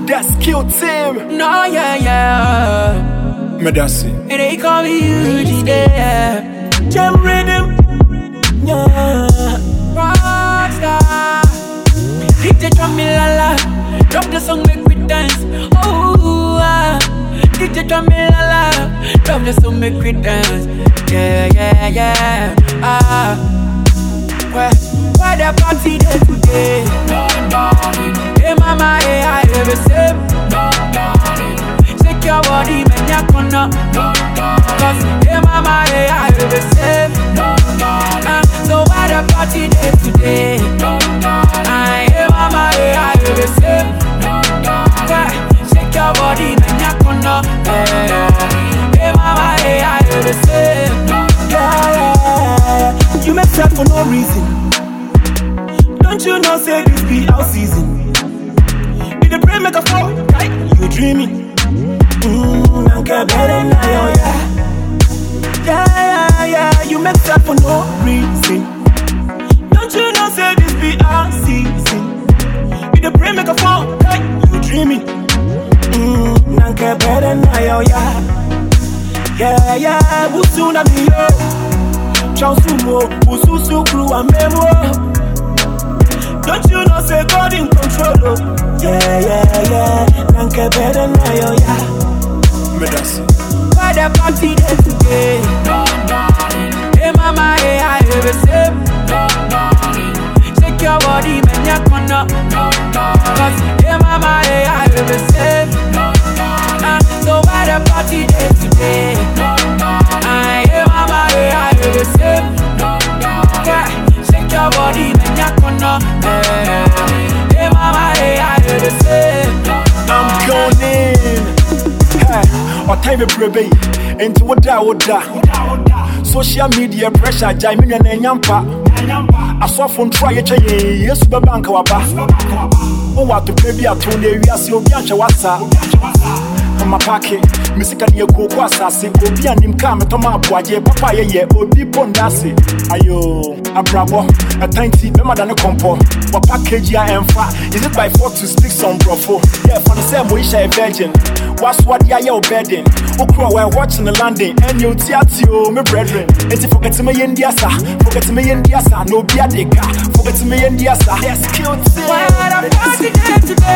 that skill team. No, yeah. Medasi. And they call me UG, yeah. Jam rhythm. Yeah. Rockstar. DJ drum me la la. Drop the song, make we dance. Oh, DJ drum me la la. Drop the song, make we dance. Yeah. Where the party day today? Hey mama, hey I have a sip. Shake your body, man, ya corner. Cause hey mama, hey I have a sip. So where the party day today? Hey mama, hey I have a sip. Shake your body, man, ya corner. Hey mama, hey I have a sip. Yeah. You make that for no reason. Don't you know, say this be our season. Did the brain make a fall? Right? You dreaming. I'm better now, yeah. You make that for no reason. Don't you know, say this be our season. Did the brain make a fall? Right? You dreaming. I'm better now, yeah. Usuna mi yo. Chansumo, ususu crew and memo. Don't you know, say God in control, oh. Yeah. Nanke better now, yeah. Medasi. Why the party day today? Hey mama, hey I have a sip. Shake your body, man, ya corner. Cause hey mama, hey I have a sip. So why the party day today? Hey mama, hey I have a sip. Shake your body, man, ya corner. Hey mama, hey I have a sip. I'm going in. Or time a brebe into what da. Social media pressure, Jamin and Yampa. I saw from try a chain, yes, Babanka Waba. Oh, what to baby at Tony, we are so Bianca Wassa. On my pocket, Missika Yoko Assassin, Obi and him come at Toma Boye, Papa, Obi Pondasi. Ayo, a bravo, a tiny, better than a compo. What package I am fat? Is it by 4 to speak some brofo? Yeah, for the same wish I virgin. What's what ya your bedding? Okro, we're watching the landing, and you teatio, my brethren. And if forget to me in Diasa, no be a digger, forget to me in Diasa, yes, kill. Why the party day today?